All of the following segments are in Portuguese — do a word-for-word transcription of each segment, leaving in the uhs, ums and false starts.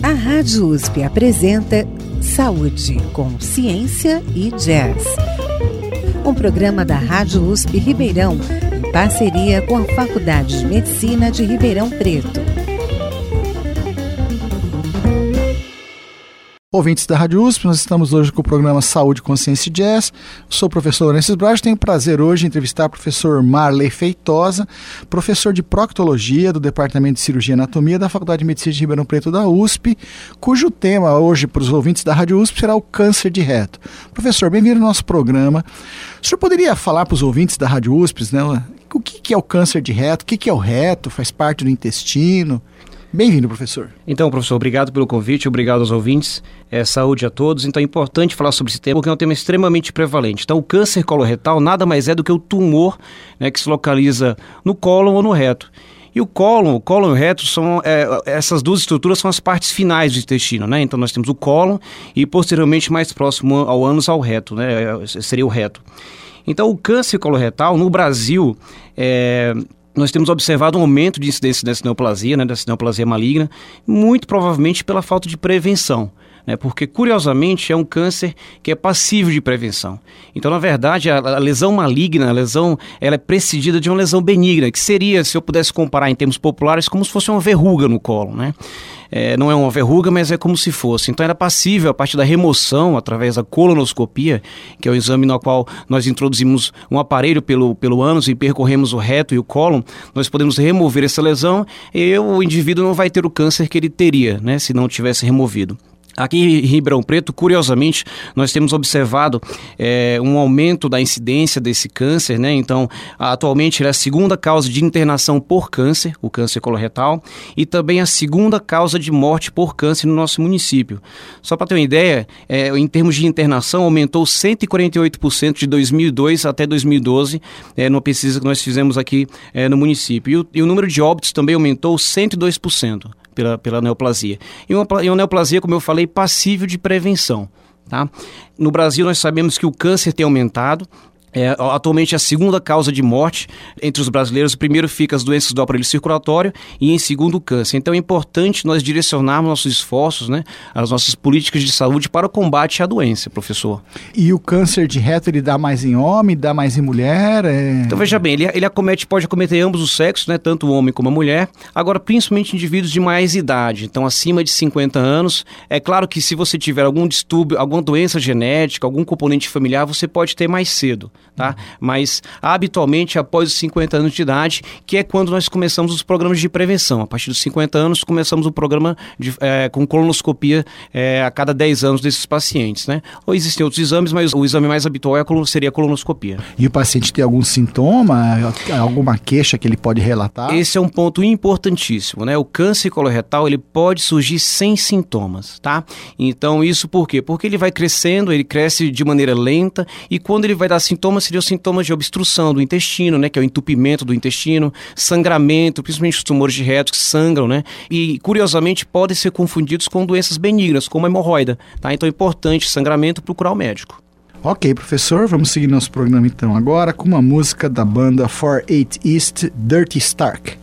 A Rádio U S P apresenta Saúde, com Ciência e Jazz. Um programa da Rádio U S P Ribeirão, em parceria com a Faculdade de Medicina de Ribeirão Preto. Ouvintes da Rádio U S P, nós estamos hoje com o programa Saúde, Consciência e Jazz. Eu sou o professor Lourenço Braz, tenho o prazer hoje de entrevistar o professor Marley Feitosa, professor de Proctologia do Departamento de Cirurgia e Anatomia da Faculdade de Medicina de Ribeirão Preto da U S P, cujo tema hoje para os ouvintes da Rádio U S P será o câncer de reto. Professor, bem-vindo ao nosso programa. O senhor poderia falar para os ouvintes da Rádio U S P, né, o que é o câncer de reto, o que é o reto, faz parte do intestino? Bem-vindo, professor. Então, professor, obrigado pelo convite, obrigado aos ouvintes, é, saúde a todos. Então é importante falar sobre esse tema, porque é um tema extremamente prevalente. Então o câncer coloretal nada mais é do que o tumor, né, que se localiza no cólon ou no reto. E o cólon, o cólon e o reto, são, é, essas duas estruturas são as partes finais do intestino, né? Então nós temos o cólon e posteriormente mais próximo ao ânus ao reto, né? Seria o reto. Então o câncer coloretal no Brasil é... nós temos observado um aumento de incidência dessa neoplasia, né, dessa neoplasia maligna, muito provavelmente pela falta de prevenção, né, porque, curiosamente, é um câncer que é passível de prevenção. Então, na verdade, a, a lesão maligna, a lesão, ela é precedida de uma lesão benigna, que seria, se eu pudesse comparar em termos populares, como se fosse uma verruga no colo, né? É, não é uma verruga, mas é como se fosse. Então era passível, a partir da remoção, através da colonoscopia, que é o exame no qual nós introduzimos um aparelho pelo, pelo ânus e percorremos o reto e o cólon, nós podemos remover essa lesão e o indivíduo não vai ter o câncer que ele teria, né, se não tivesse removido. Aqui em Ribeirão Preto, curiosamente, nós temos observado é, um aumento da incidência desse câncer, né? Então, atualmente, ele é a segunda causa de internação por câncer, o câncer coloretal, e também a segunda causa de morte por câncer no nosso município. Só para ter uma ideia, é, em termos de internação, aumentou cento e quarenta e oito por cento de dois mil e dois até dois mil e doze, é, numa pesquisa que nós fizemos aqui é, no município. E o, e o número de óbitos também aumentou cento e dois por cento. Pela, pela neoplasia. E uma, e uma neoplasia, como eu falei, passível de prevenção. Tá? No Brasil, nós sabemos que o câncer tem aumentado. É, atualmente é a segunda causa de morte entre os brasileiros. Primeiro fica as doenças do aparelho circulatório e em segundo o câncer. Então é importante nós direcionarmos nossos esforços, né, as nossas políticas de saúde para o combate à doença, professor. E o câncer de reto, ele dá mais em homem, dá mais em mulher? É... Então veja bem, ele, ele acomete, pode acometer ambos os sexos, né, tanto o homem como a mulher, agora principalmente indivíduos de mais idade, então acima de cinquenta anos. É claro que se você tiver algum distúrbio, alguma doença genética, algum componente familiar, você pode ter mais cedo. Tá? Mas habitualmente após os cinquenta anos de idade, que é quando nós começamos os programas de prevenção. A partir dos cinquenta anos começamos o programa de, é, com colonoscopia é, a cada dez anos desses pacientes, né? Ou existem outros exames, mas o exame mais habitual é a colon, seria a colonoscopia. E o paciente tem algum sintoma, alguma queixa que ele pode relatar? Esse é um ponto importantíssimo, né? O câncer coloretal, ele pode surgir sem sintomas, tá? Então isso por quê? Porque ele vai crescendo, ele cresce de maneira lenta e quando ele vai dar sintomas, seriam sintomas de obstrução do intestino, né, que é o entupimento do intestino, sangramento, principalmente os tumores de reto que sangram, né, e curiosamente podem ser confundidos com doenças benignas, como a hemorroida, tá? Então é importante, sangramento, procurar o médico. Ok, professor, vamos seguir nosso programa então agora com uma música da banda four eight East, Dirty Stark.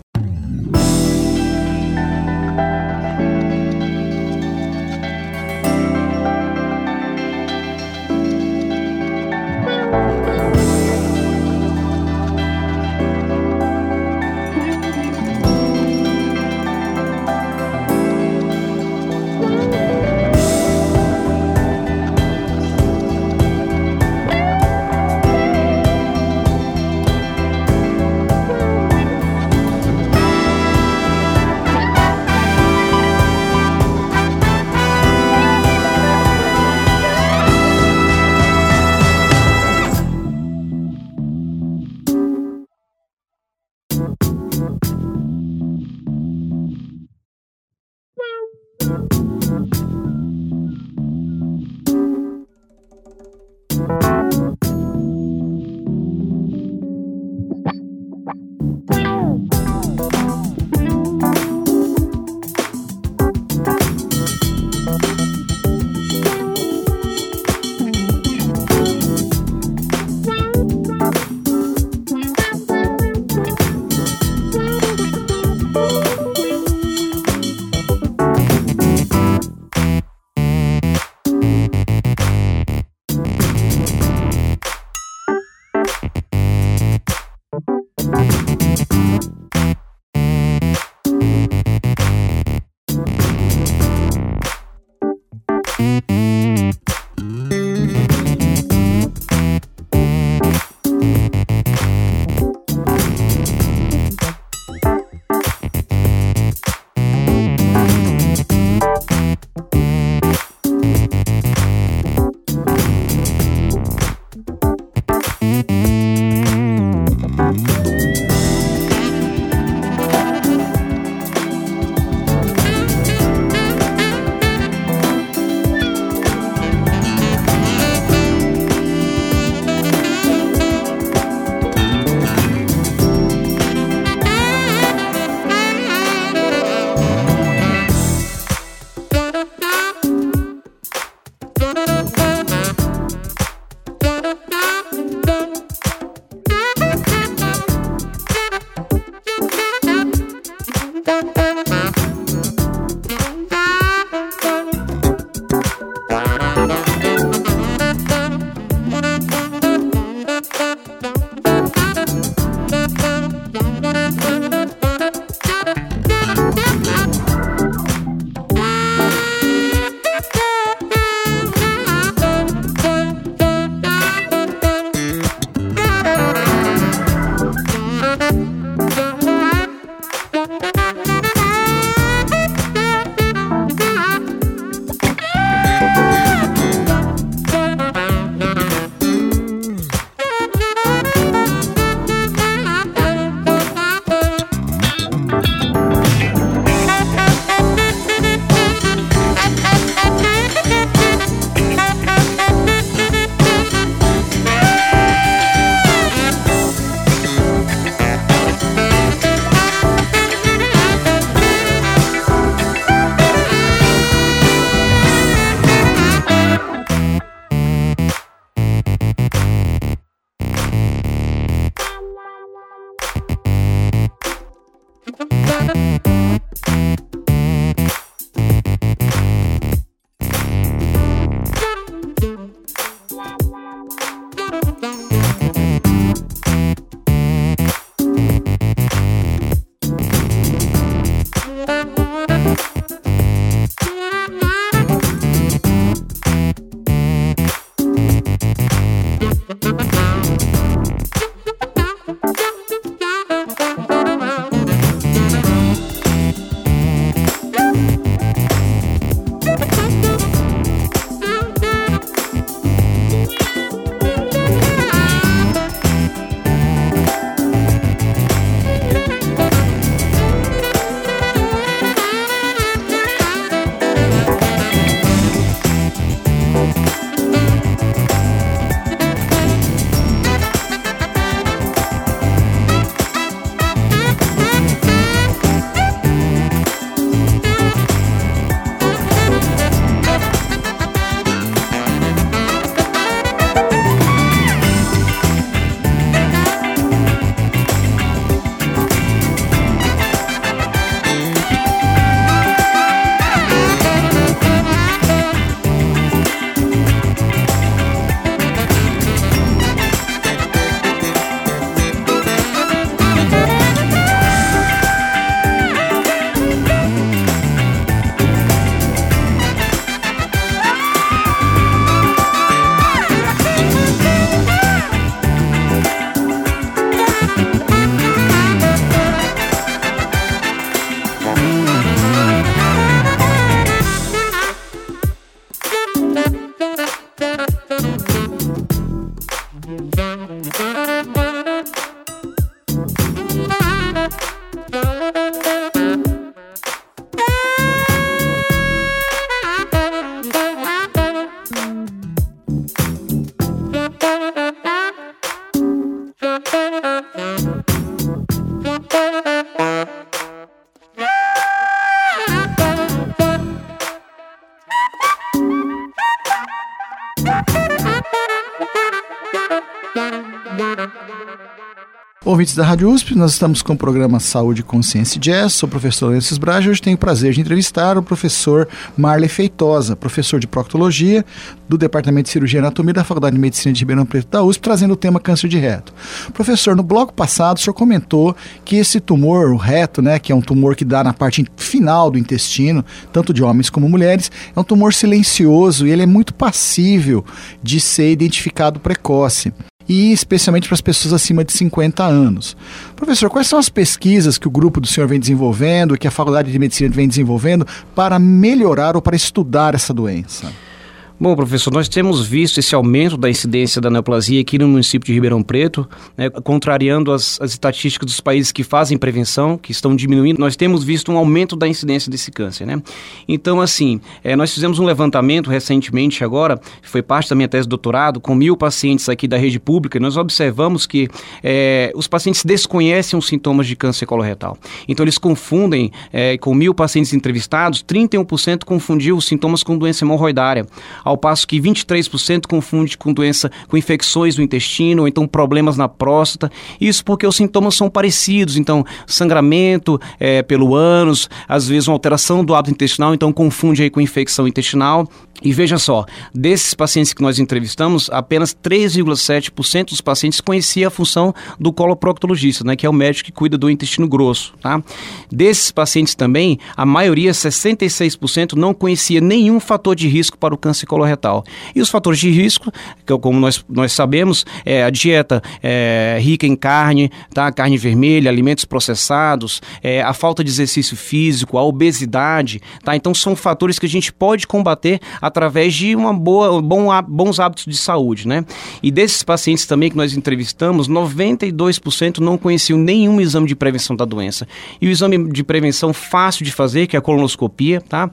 Ouvintes da Rádio U S P, nós estamos com o programa Saúde, Consciência e Jazz. Sou o professor Lourenço Braz e hoje tenho o prazer de entrevistar o professor Marley Feitosa, professor de proctologia do Departamento de Cirurgia e Anatomia da Faculdade de Medicina de Ribeirão Preto da U S P, trazendo o tema câncer de reto. Professor, no bloco passado o senhor comentou que esse tumor, o reto, né, que é um tumor que dá na parte final do intestino, tanto de homens como mulheres, é um tumor silencioso e ele é muito passível de ser identificado precoce, e especialmente para as pessoas acima de cinquenta anos. Professor, quais são as pesquisas que o grupo do senhor vem desenvolvendo, que a Faculdade de Medicina vem desenvolvendo para melhorar ou para estudar essa doença? Bom, professor, nós temos visto esse aumento da incidência da neoplasia aqui no município de Ribeirão Preto, né, contrariando as, as estatísticas dos países que fazem prevenção, que estão diminuindo. Nós temos visto um aumento da incidência desse câncer, né? Então, assim, é, nós fizemos um levantamento recentemente agora, foi parte da minha tese de doutorado, com mil pacientes aqui da rede pública, e nós observamos que é, os pacientes desconhecem os sintomas de câncer coloretal. Então, eles confundem, é, com mil pacientes entrevistados, trinta e um por cento confundiu os sintomas com doença hemorroidária, ao passo que vinte e três por cento confunde com doença, com infecções no intestino, ou então problemas na próstata. Isso porque os sintomas são parecidos, então sangramento é, pelo ânus, às vezes uma alteração do hábito intestinal, então confunde aí com infecção intestinal. E veja só, desses pacientes que nós entrevistamos, apenas três vírgula sete por cento dos pacientes conhecia a função do coloproctologista, né, que é o médico que cuida do intestino grosso, tá? Desses pacientes também, a maioria, sessenta e seis por cento, não conhecia nenhum fator de risco para o câncer coloretal. E os fatores de risco, que como nós, nós sabemos, é a dieta é, rica em carne, tá? Carne vermelha, alimentos processados, é, a falta de exercício físico, a obesidade, tá? Então são fatores que a gente pode combater através de uma boa, bom, bons hábitos de saúde, né? E desses pacientes também que nós entrevistamos, noventa e dois por cento não conheciam nenhum exame de prevenção da doença. E o exame de prevenção fácil de fazer, que é a colonoscopia, tá?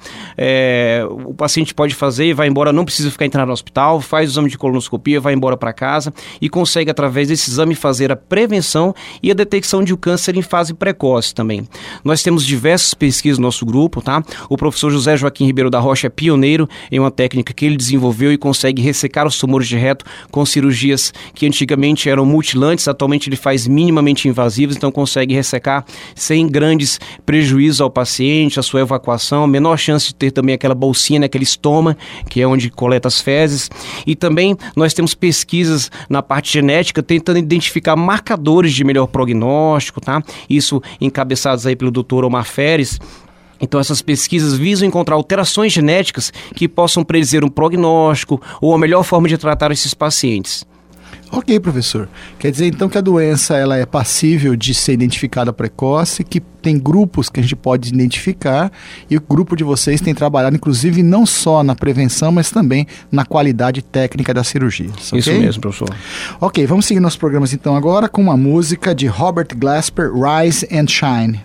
É, o paciente pode fazer e vai embora, não precisa ficar internado no hospital, faz o exame de colonoscopia, vai embora para casa e consegue, através desse exame, fazer a prevenção e a detecção de um câncer em fase precoce também. Nós temos diversas pesquisas no nosso grupo, tá? O professor José Joaquim Ribeiro da Rocha é pioneiro em uma técnica que ele desenvolveu e consegue ressecar os tumores de reto com cirurgias que antigamente eram mutilantes, atualmente ele faz minimamente invasivas, então consegue ressecar sem grandes prejuízos ao paciente, a sua evacuação, menor chance de ter também aquela bolsinha, né, aquele estoma, que é onde coleta as fezes. E também nós temos pesquisas na parte genética tentando identificar marcadores de melhor prognóstico, tá? Isso encabeçados aí pelo doutor Omar Feres. Então essas pesquisas visam encontrar alterações genéticas que possam predizer um prognóstico ou a melhor forma de tratar esses pacientes. Ok, professor. Quer dizer então que a doença ela é passível de ser identificada precoce, que tem grupos que a gente pode identificar e o grupo de vocês tem trabalhado inclusive não só na prevenção, mas também na qualidade técnica das cirurgias. Okay? Isso mesmo, professor. Ok, vamos seguir nossos programas então agora com uma música de Robert Glasper, Rise and Shine.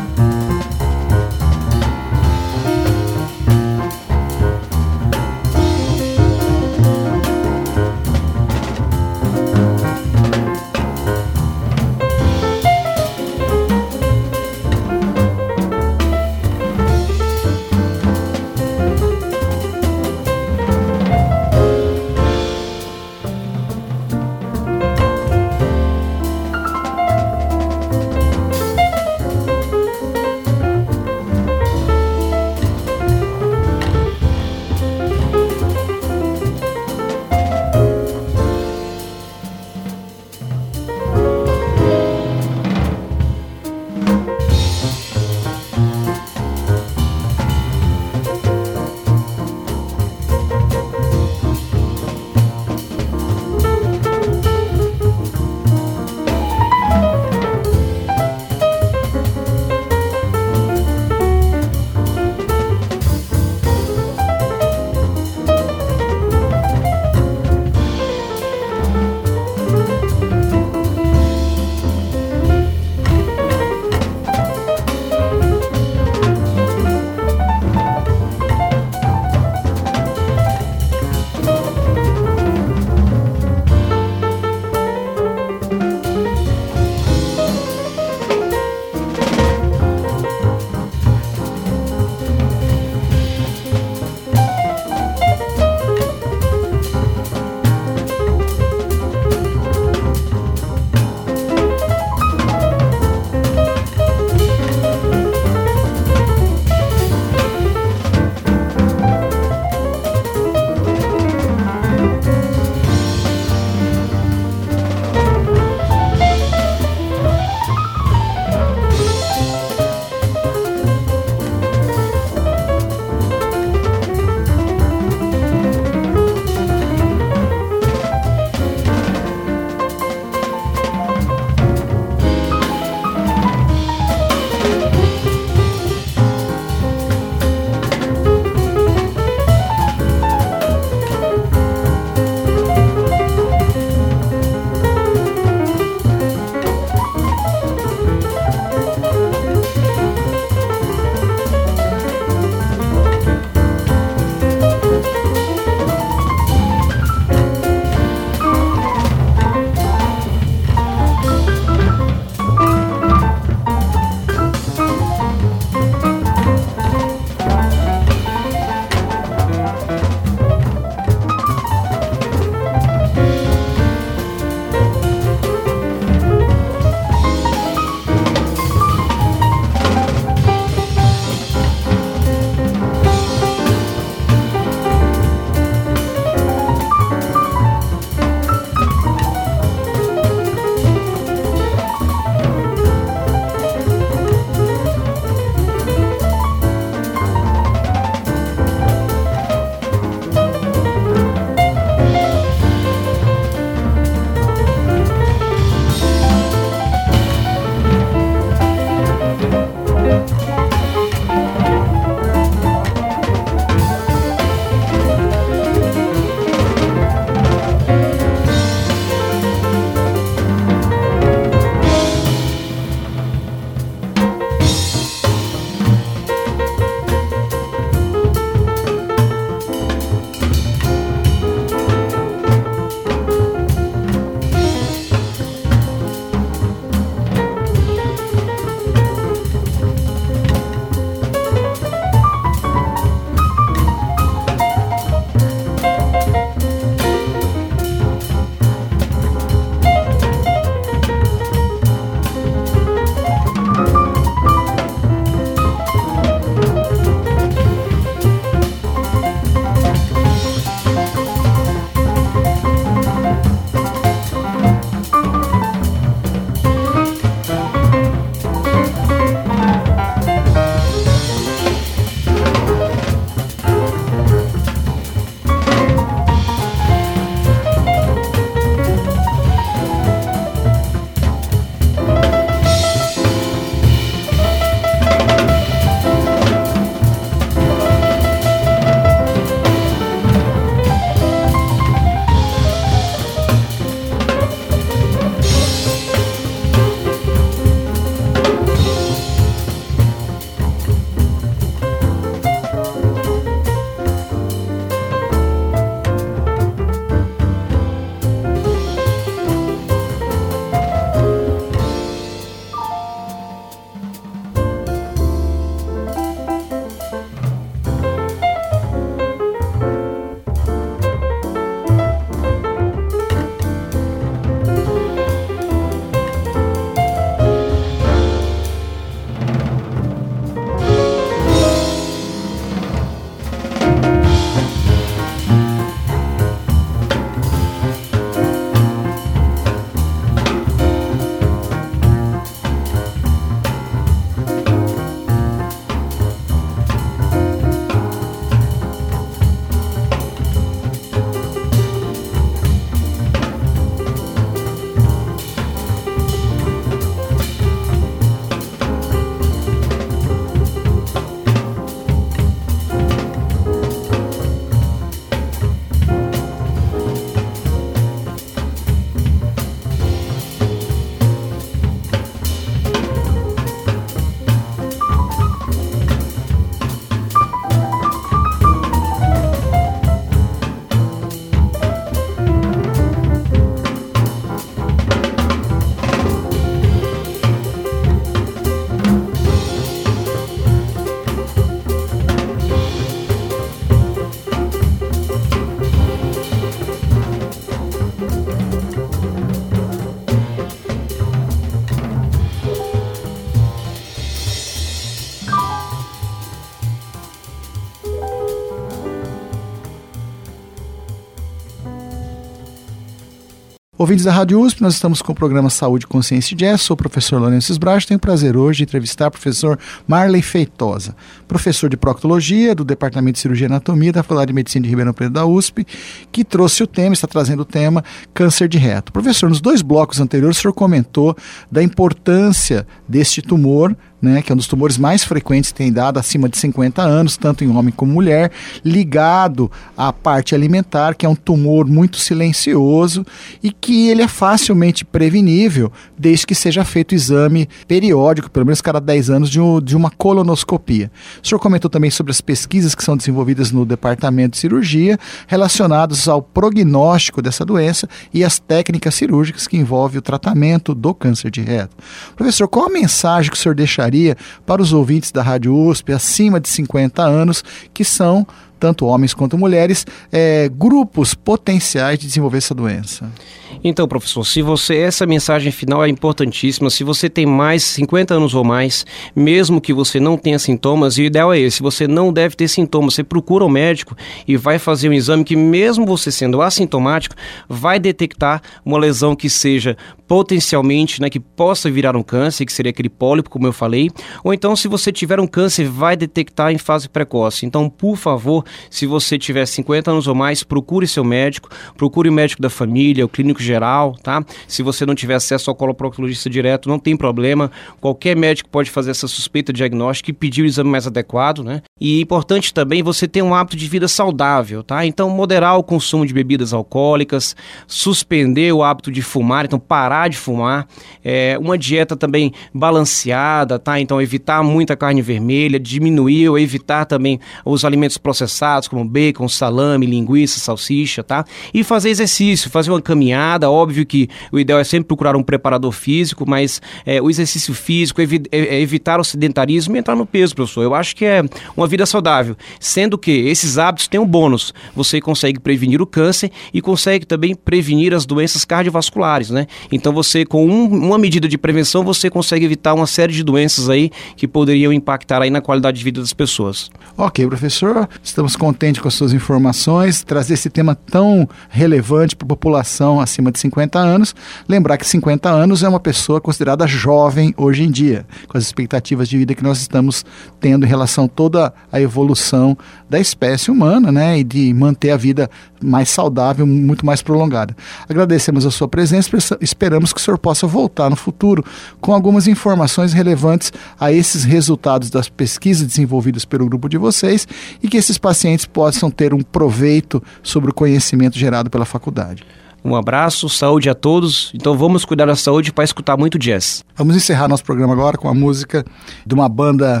Ouvintes da Rádio U S P, nós estamos com o programa Saúde, Consciência e Jazz. Sou o professor Lourenço Sbracho. Tenho o prazer hoje de entrevistar o professor Marley Feitosa, professor de proctologia do Departamento de Cirurgia e Anatomia da Faculdade de Medicina de Ribeirão Preto da U S P, que trouxe o tema, está trazendo o tema câncer de reto. Professor, nos dois blocos anteriores o senhor comentou da importância deste tumor, né, que é um dos tumores mais frequentes que tem dado acima de cinquenta anos, tanto em homem como mulher, ligado à parte alimentar, que é um tumor muito silencioso e que ele é facilmente prevenível desde que seja feito o exame periódico, pelo menos cada dez anos, de, um, de uma colonoscopia. O senhor comentou também sobre as pesquisas que são desenvolvidas no Departamento de Cirurgia relacionadas ao prognóstico dessa doença e as técnicas cirúrgicas que envolvem o tratamento do câncer de reto. Professor, qual a mensagem que o senhor deixaria para os ouvintes da Rádio U S P acima de cinquenta anos, que são, tanto homens quanto mulheres, é, grupos potenciais de desenvolver essa doença? Então, professor, se você, essa mensagem final é importantíssima. Se você tem mais cinquenta anos ou mais, mesmo que você não tenha sintomas, e o ideal é esse, se você não deve ter sintomas, você procura o médico e vai fazer um exame que, mesmo você sendo assintomático, vai detectar uma lesão que seja potencialmente, né, que possa virar um câncer, que seria aquele pólipo, como eu falei, ou então, se você tiver um câncer, vai detectar em fase precoce. Então, por favor, se você tiver cinquenta anos ou mais, procure seu médico, procure o médico da família, o clínico geral, tá? Se você não tiver acesso ao coloproctologista direto, não tem problema, qualquer médico pode fazer essa suspeita diagnóstica e pedir o exame mais adequado, né? E é importante também você ter um hábito de vida saudável, tá? Então, moderar o consumo de bebidas alcoólicas, suspender o hábito de fumar, então parar de fumar, é, uma dieta também balanceada, tá? Então, evitar muita carne vermelha, diminuir ou evitar também os alimentos processados, como bacon, salame, linguiça, salsicha, tá? E fazer exercício, fazer uma caminhada. Óbvio que o ideal é sempre procurar um preparador físico, mas é, o exercício físico, evi- é, evitar o sedentarismo e entrar no peso, professor. Eu acho que é uma vida saudável, sendo que esses hábitos têm um bônus. Você consegue prevenir o câncer e consegue também prevenir as doenças cardiovasculares, né? Então você, com um, uma medida de prevenção, você consegue evitar uma série de doenças aí que poderiam impactar aí na qualidade de vida das pessoas. Ok, professor, estamos contentes com as suas informações, trazer esse tema tão relevante para a população acima de cinquenta anos. Lembrar que cinquenta anos é uma pessoa considerada jovem hoje em dia, com as expectativas de vida que nós estamos tendo em relação a toda a evolução da espécie humana, né, e de manter a vida mais saudável, muito mais prolongada. Agradecemos a sua presença, esperamos que o senhor possa voltar no futuro com algumas informações relevantes a esses resultados das pesquisas desenvolvidas pelo grupo de vocês e que esses pacientes possam ter um proveito sobre o conhecimento gerado pela faculdade. Um abraço, saúde a todos. Então vamos cuidar da saúde para escutar muito jazz. Vamos encerrar nosso programa agora com a música de uma banda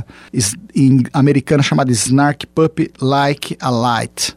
americana chamada Snark Puppy, Like a Light.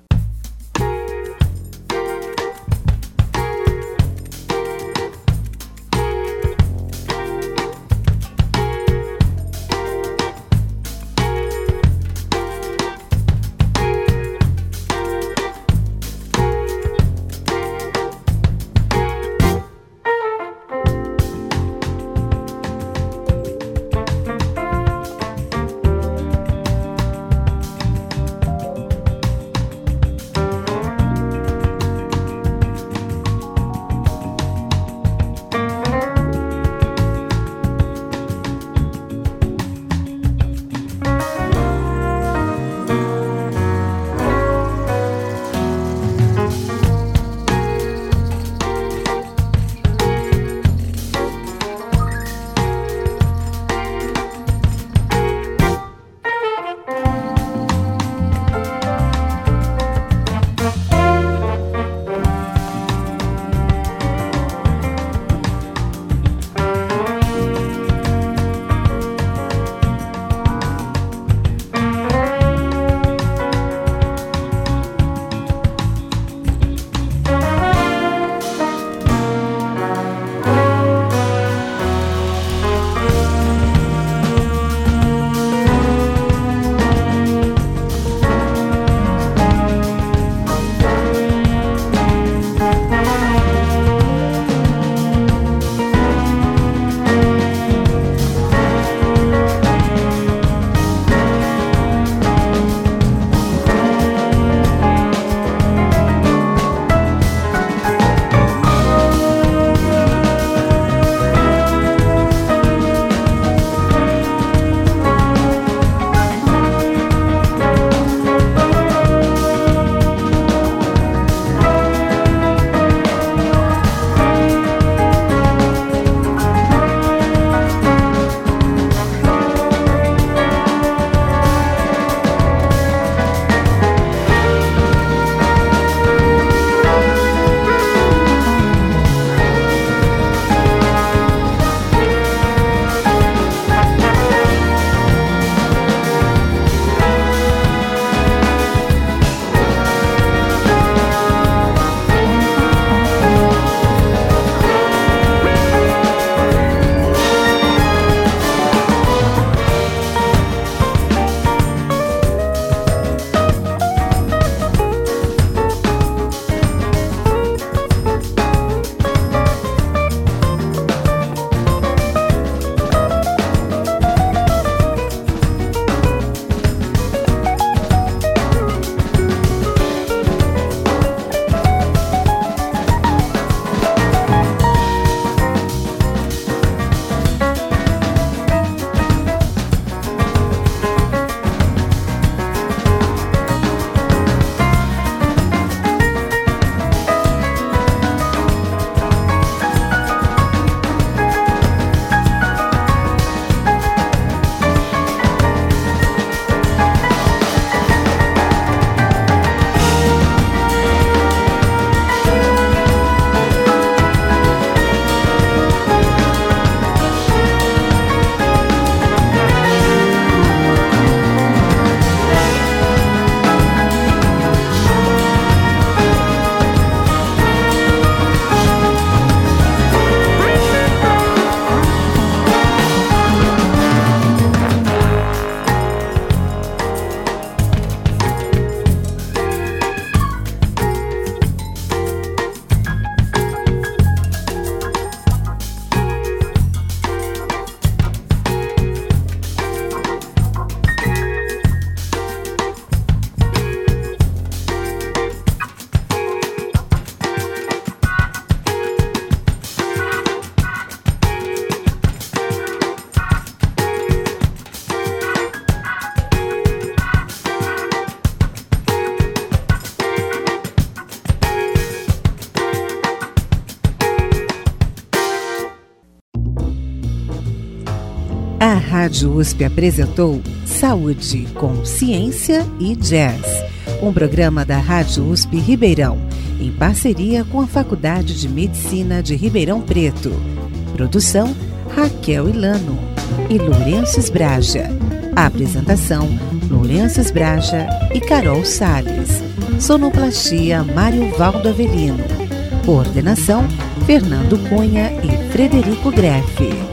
Rádio U S P apresentou Saúde com Ciência e Jazz, um programa da Rádio U S P Ribeirão, em parceria com a Faculdade de Medicina de Ribeirão Preto. Produção Raquel Ilano e Lourenço Braja. Apresentação Lourenço Braja e Carol Salles. Sonoplastia Mário Valdo Avelino. Coordenação Fernando Cunha e Frederico Grefe.